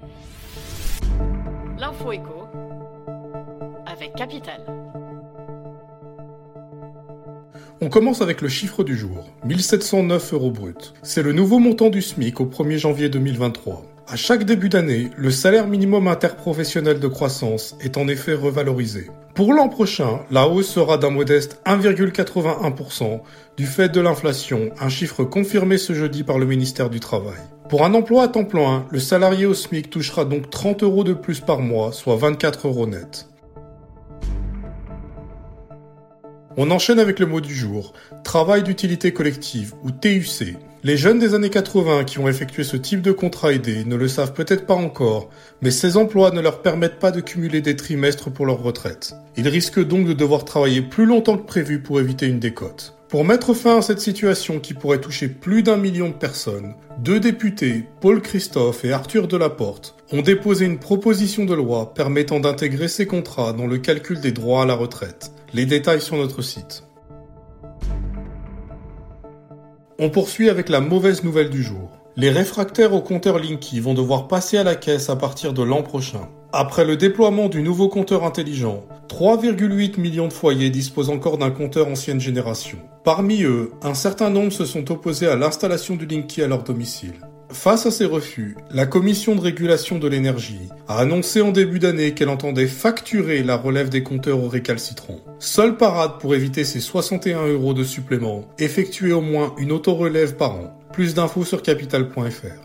L'info éco avec Capital. On commence avec le chiffre du jour, 1709 € brut. C'est le nouveau montant du SMIC au 1er janvier 2023. À chaque début d'année, le salaire minimum interprofessionnel de croissance est en effet revalorisé. Pour l'an prochain, la hausse sera d'un modeste 1,81% du fait de l'inflation, un chiffre confirmé ce jeudi par le ministère du Travail. Pour un emploi à temps plein, le salarié au SMIC touchera donc 30 € de plus par mois, soit 24 € net. On enchaîne avec le mot du jour, travail d'utilité collective ou TUC. Les jeunes des années 80 qui ont effectué ce type de contrat aidé ne le savent peut-être pas encore, mais ces emplois ne leur permettent pas de cumuler des trimestres pour leur retraite. Ils risquent donc de devoir travailler plus longtemps que prévu pour éviter une décote. Pour mettre fin à cette situation qui pourrait toucher plus d'1 million de personnes, 2 députés, Paul Christophe et Arthur Delaporte, ont déposé une proposition de loi permettant d'intégrer ces contrats dans le calcul des droits à la retraite. Les détails sur notre site. On poursuit avec la mauvaise nouvelle du jour. Les réfractaires au compteur Linky vont devoir passer à la caisse à partir de l'an prochain. Après le déploiement du nouveau compteur intelligent, 3,8 millions de foyers disposent encore d'un compteur ancienne génération. Parmi eux, un certain nombre se sont opposés à l'installation du Linky à leur domicile. Face à ces refus, la Commission de régulation de l'énergie a annoncé en début d'année qu'elle entendait facturer la relève des compteurs aux récalcitrants. Seule parade pour éviter ces 61 € de supplément, effectuer au moins une autorelève par an. Plus d'infos sur capital.fr.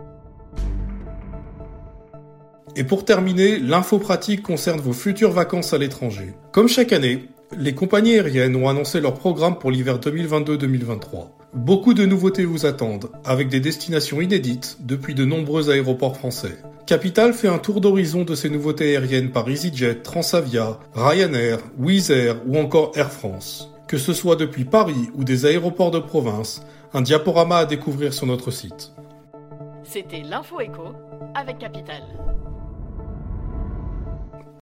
Et pour terminer, l'info pratique concerne vos futures vacances à l'étranger. Comme chaque année, les compagnies aériennes ont annoncé leur programme pour l'hiver 2022-2023. Beaucoup de nouveautés vous attendent, avec des destinations inédites depuis de nombreux aéroports français. Capital fait un tour d'horizon de ces nouveautés aériennes par EasyJet, Transavia, Ryanair, Wizz Air ou encore Air France. Que ce soit depuis Paris ou des aéroports de province, un diaporama à découvrir sur notre site. C'était l'info éco avec Capital.